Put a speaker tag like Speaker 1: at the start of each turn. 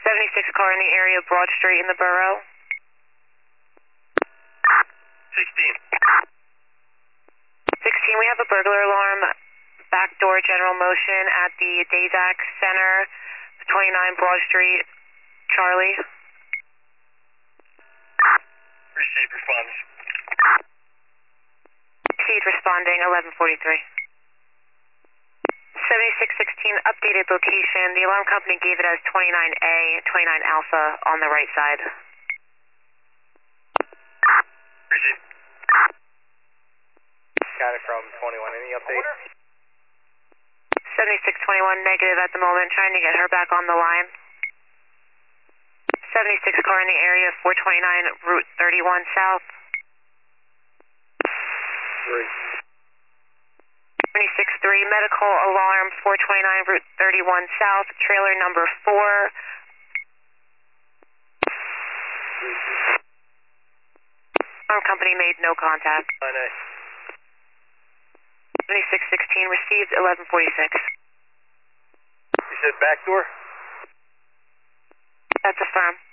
Speaker 1: 76 car in the area of Broad Street in the borough.
Speaker 2: 16.
Speaker 1: 16, we have a burglar alarm, backdoor general motion at the Dazac Center, 29 Broad Street, Charlie.
Speaker 2: Received, response.
Speaker 1: Received, responding, 1143. 7616, updated location. The alarm company gave it as 29A, 29 Alpha on the right side.
Speaker 2: Received.
Speaker 3: Got it from 21. Any update?
Speaker 1: 7621, negative at the moment. Trying to get her back on the line. 76 car in the area, 429 Route 31 South.
Speaker 3: 3.
Speaker 1: 26-3, medical alarm, 429 Route 31 South, trailer number 4. Alarm company made no contact.
Speaker 3: 9A.
Speaker 1: 7616, received, 1146.
Speaker 3: You said back door?
Speaker 1: That's affirmed.